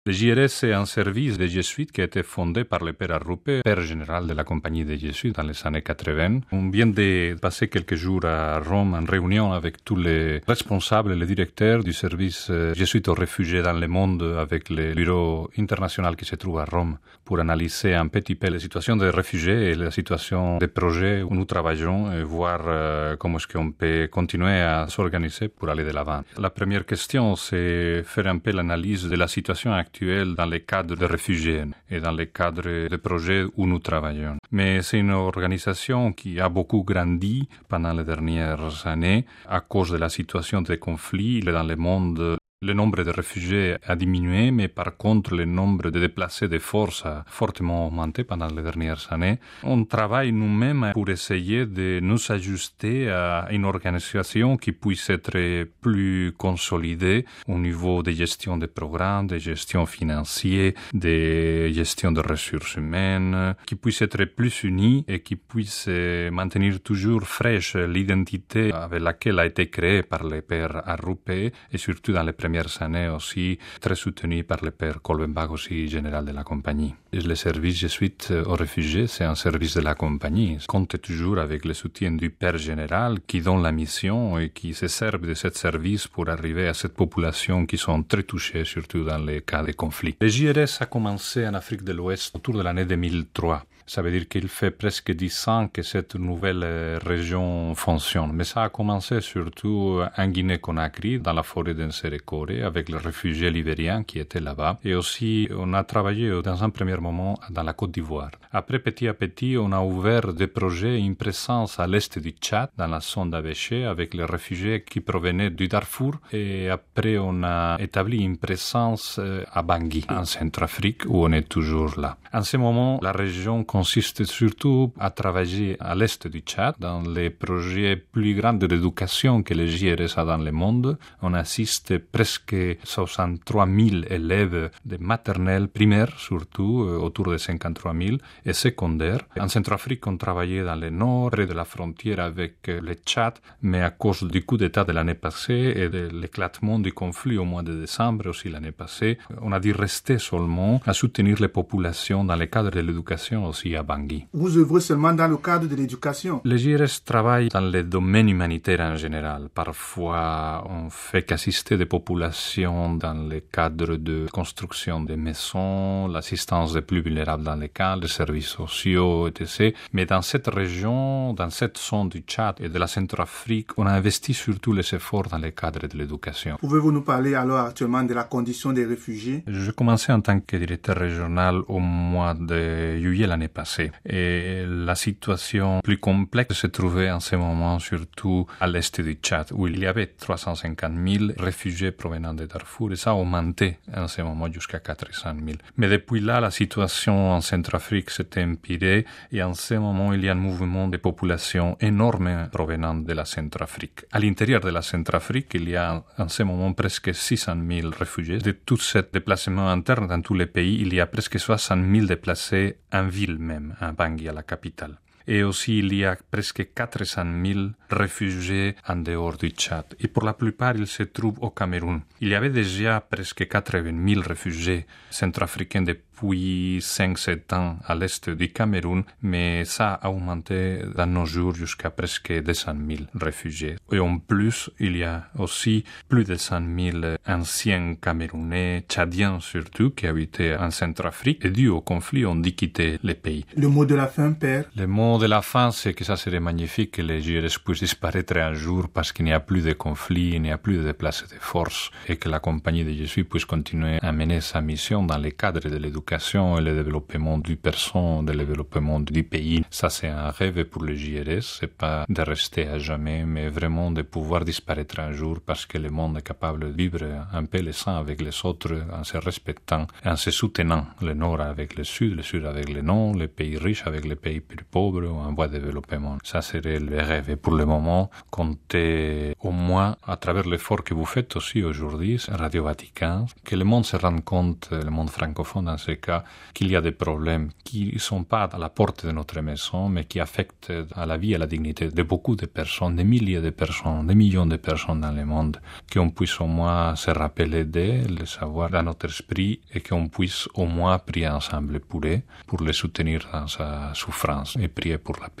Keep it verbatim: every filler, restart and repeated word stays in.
Le J R S est un service des jésuites qui a été fondé par le père Arrupe, père général de la compagnie des jésuites dans les années quatre-vingt. On vient de passer quelques jours à Rome en réunion avec tous les responsables et les directeurs du service jésuite aux réfugiés dans le monde avec le bureau international qui se trouve à Rome pour analyser un petit peu la situation des réfugiés et la situation des projets où nous travaillons et voir euh, comment est-ce qu'on peut continuer à s'organiser pour aller de l'avant. La première question, c'est faire un peu l'analyse de la situation actuelle dans le cadre des réfugiés et dans le cadre des projets où nous travaillons. Mais c'est une organisation qui a beaucoup grandi pendant les dernières années à cause de la situation des conflits dans le monde. Le nombre de réfugiés a diminué, mais par contre, le nombre de déplacés de force a fortement augmenté pendant les dernières années. On travaille nous-mêmes pour essayer de nous ajuster à une organisation qui puisse être plus consolidée au niveau de gestion des programmes, de gestion financière, de gestion des ressources humaines, qui puisse être plus unie et qui puisse maintenir toujours fraîche l'identité avec laquelle a été créée par le père Arrupe et surtout dans les premières années aussi, très soutenu par le père Kolbenbach, aussi général de la compagnie. Et le service jésuite aux réfugiés, c'est un service de la compagnie. On compte toujours avec le soutien du père général qui donne la mission et qui se sert de ce service pour arriver à cette population qui sont très touchées, surtout dans les cas de conflit. Le J R S a commencé en Afrique de l'Ouest autour de l'année deux mille trois. Ça veut dire qu'il fait presque dix ans que cette nouvelle région fonctionne. Mais ça a commencé surtout en Guinée-Conakry, dans la forêt d'Nsérékoré, avec les réfugiés libériens qui étaient là-bas. Et aussi, on a travaillé dans un premier moment dans la Côte d'Ivoire. Après, petit à petit, on a ouvert des projets, une présence à l'est du Tchad, dans la zone d'Avéché, avec les réfugiés qui provenaient du Darfour. Et après, on a établi une présence à Bangui, en Centrafrique, où on est toujours là. En ce moment, la région consiste surtout à travailler à l'est du Tchad dans les projets plus grands d'éducation que le J R S a dans le monde. On assiste presque soixante-trois mille élèves de maternelle primaire, surtout autour de cinquante-trois mille, et secondaire. En Centrafrique, on travaillait dans le nord, près de la frontière avec le Tchad, mais à cause du coup d'État de l'année passée et de l'éclatement du conflit au mois de décembre aussi l'année passée, on a dû rester seulement à soutenir les populations dans le cadre de l'éducation aussi à Bangui. Vous œuvrez seulement dans le cadre de l'éducation? Le J R S travaille dans le domaine humanitaire en général. Parfois, on fait qu'assister des populations dans le cadre de construction des maisons, l'assistance des plus vulnérables dans les camps, les services sociaux, et cetera. Mais dans cette région, dans cette zone du Tchad et de la Centrafrique, on a investi surtout les efforts dans le cadre de l'éducation. Pouvez-vous nous parler alors actuellement de la condition des réfugiés? Je commençais en tant que directeur régional au mois de juillet l'année passée. Et la situation plus complexe se trouvait en ce moment surtout à l'est du Tchad, où il y avait trois cent cinquante mille réfugiés provenant de Darfour, et ça a augmenté en ce moment jusqu'à quatre cent mille. Mais depuis là, la situation en Centrafrique s'est empirée, et en ce moment, il y a un mouvement de population énorme provenant de la Centrafrique. À l'intérieur de la Centrafrique, il y a en ce moment presque six cent mille réfugiés. De tout ce déplacement interne dans tous les pays, il y a presque soixante mille déplacés en ville même, à Bangui, à la capitale. Et aussi, il y a presque quatre cent mille réfugiés en dehors du Tchad. Et pour la plupart, ils se trouvent au Cameroun. Il y avait déjà presque quatre-vingt mille réfugiés centrafricains depuis cinq à sept ans à l'est du Cameroun, mais ça a augmenté dans nos jours jusqu'à presque deux cent mille réfugiés. Et en plus, il y a aussi plus de cent mille anciens Camerounais, Tchadiens surtout, qui habitaient en Centrafrique et dû au conflit ont dû quitter le pays. Le mot de la fin, père? Le mot de la fin, c'est que ça serait magnifique que les J R S puissent disparaître un jour parce qu'il n'y a plus de conflit, il n'y a plus de déplacés de force et que la compagnie des jésuites puisse continuer à mener sa mission dans le cadre de l'éducation et le développement du personne, le développement du pays. Ça, c'est un rêve pour le J R S. C'est pas de rester à jamais, mais vraiment de pouvoir disparaître un jour parce que le monde est capable de vivre un peu les uns avec les autres en se respectant, en se soutenant. Le nord avec le sud, le sud avec le nord, les pays riches avec les pays plus pauvres en voie de développement. Ça serait le rêve. Et pour le moment, compter au moins, à travers l'effort que vous faites aussi aujourd'hui, Radio Vatican, que le monde se rende compte, le monde francophone dans ce cas, qu'il y a des problèmes qui ne sont pas à la porte de notre maison, mais qui affectent à la vie et à la dignité de beaucoup de personnes, des milliers de personnes, des millions de personnes dans le monde, qu'on puisse au moins se rappeler d'eux, le savoir dans notre esprit, et qu'on puisse au moins prier ensemble pour eux, pour les soutenir dans sa souffrance et prier pour la paix.